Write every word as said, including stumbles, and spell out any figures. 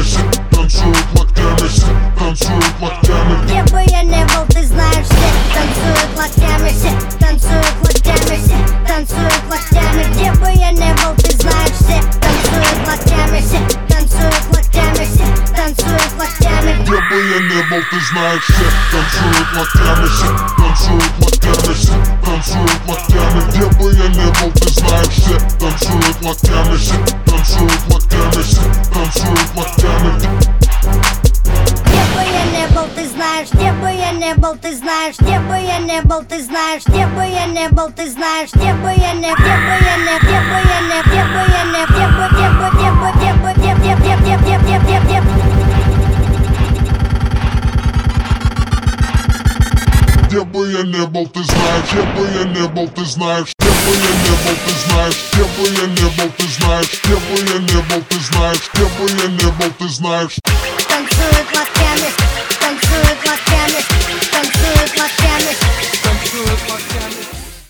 локтями, все танцуют локтями, все танцуют локтями. Где бы я не был, ты знаешь, все танцуют локтями, все танцуют локтями, все танцуют локтями. Где бы я не был, ты знаешь, все танцуют локтями, все танцуют локтями, все танцуют локтями. Где бы я не был, ты знаешь, все танцуют локтями, все танцуют локтями, все танцуют локтями. Где бы я не был, ты знаешь, все танцуют локтями, все танцуют локтями, все танцуют локтями. Где бы я не был, ты знаешь, где бы я не был, ты знаешь, где бы я не был, ты знаешь, где бы я не был, ты знаешь, где бы я не, где бы я не, где бы я не, где бы я не, где бы, где бы, где бы, где бы, где, где, где, где, где, где, где, где. Где бы я не был, ты знаешь, где бы я не был, ты знаешь, где бы я не был, ты знаешь, где бы я не был, ты знаешь, где бы я не был, ты знаешь, где бы я не был, ты знаешь.